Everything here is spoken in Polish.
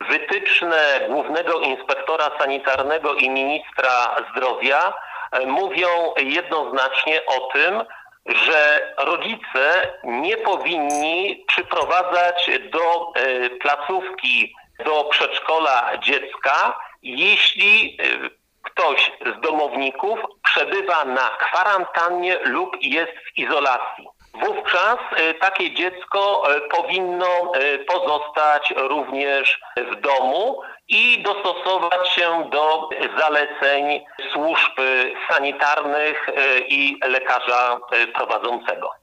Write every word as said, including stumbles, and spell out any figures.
wytyczne Głównego Inspektora Sanitarnego i Ministra Zdrowia mówią jednoznacznie o tym, że rodzice nie powinni przyprowadzać do placówki, do przedszkola dziecka, jeśli ktoś z domowników przebywa na kwarantannie lub jest w izolacji. Wówczas takie dziecko powinno pozostać również w domu i dostosować się do zaleceń służb sanitarnych i lekarza prowadzącego.